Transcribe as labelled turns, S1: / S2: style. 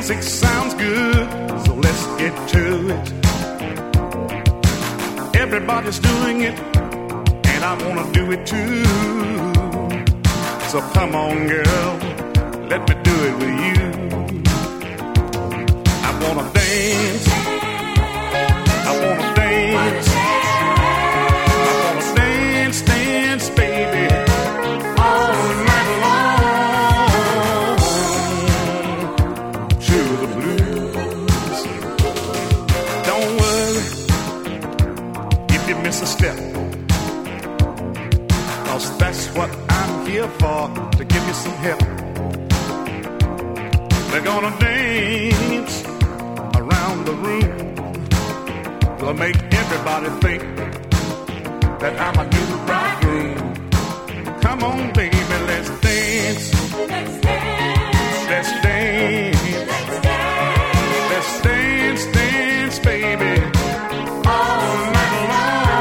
S1: Music sounds good, so let's get to it. Everybody's doing it, and I wanna do it too. So come on, girl, let me do it with you. I wanna dance, I wanna dance, I wanna dance, dance, baby, all night long to the blues. Don't worry if you miss a step, 'cause that's what I'm here for, to give you some help. We're gonna dance around the room. We'll make everybody think that I'm a new bridegroom. Come on, baby.